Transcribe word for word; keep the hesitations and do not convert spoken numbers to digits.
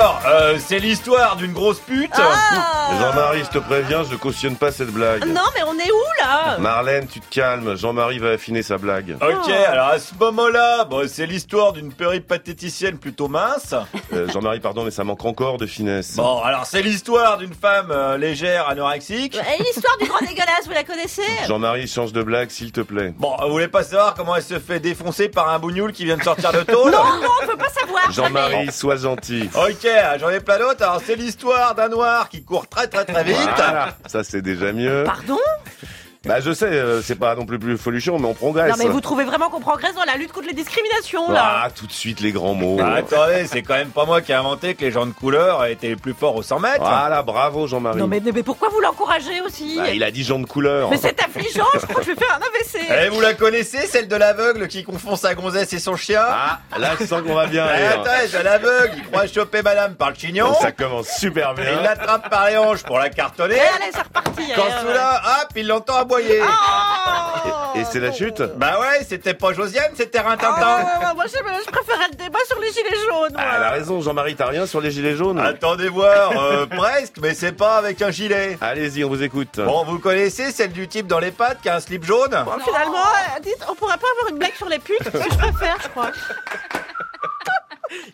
Alors, euh, c'est l'histoire d'une grosse pute. Ah. Jean-Marie, je te préviens, je cautionne pas cette blague. Non, mais on est où, là? Marlène, tu te calmes, Jean-Marie va affiner sa blague. Ok, Oh. alors à ce moment-là, bon, c'est l'histoire d'une péripatéticienne plutôt mince. Euh, Jean-Marie, pardon, mais ça manque encore de finesse. Bon, alors c'est l'histoire d'une femme euh, légère, anorexique. Et l'histoire du grand dégueulasse, vous la connaissez? Jean-Marie, change de blague, s'il te plaît. Bon, vous voulez pas savoir comment elle se fait défoncer par un bougnoul qui vient de sortir de tôle? Non, non, on peut pas savoir. Jean-Marie, sois gentil. Ok, j'en ai plein d'autres. Alors c'est l'histoire d'un noir qui court très très très vite. Voilà, ça c'est déjà mieux. Pardon? Bah je sais, euh, c'est pas non plus plus folichon, mais on progresse. Non, mais vous trouvez vraiment qu'on progresse dans la lutte contre les discriminations, là? Ah, tout de suite les grands mots. Ah, attendez, c'est quand même pas moi qui ai inventé que les gens de couleur étaient les plus forts au cent mètres. Voilà, bravo Jean-Marie. Non, mais, mais pourquoi vous l'encouragez aussi? Bah, il a dit gens de couleur. Mais c'est affligeant, je crois que je vais faire un A V C. Eh, vous la connaissez, celle de l'aveugle qui confond sa gonzesse et son chien? Ah, là je sens qu'on va bien Eh, rire. attends, c'est l'aveugle, il croit choper madame par le chignon. Ça commence super Il bien. l'attrape par les hanches pour la cartonner. Eh, allez, c'est reparti. Quand allez, celui-là, hop, il l'entend aboyer. Oh. Et c'est la chute? Bah ouais, c'était pas Josiane, c'était Ah, Rintintin. ouais, ouais, moi, je, je préférais le débat sur les gilets jaunes. Ah, elle a raison, Jean-Marie, t'as rien sur les gilets jaunes? Attendez voir, euh, presque, mais c'est pas avec un gilet. Allez-y, on vous écoute. Bon, vous connaissez celle du type dans les pattes qui a un slip jaune? Bon, finalement, euh, dites, on pourrait pas avoir une blague sur les putes? C'est ce que je préfère, je crois.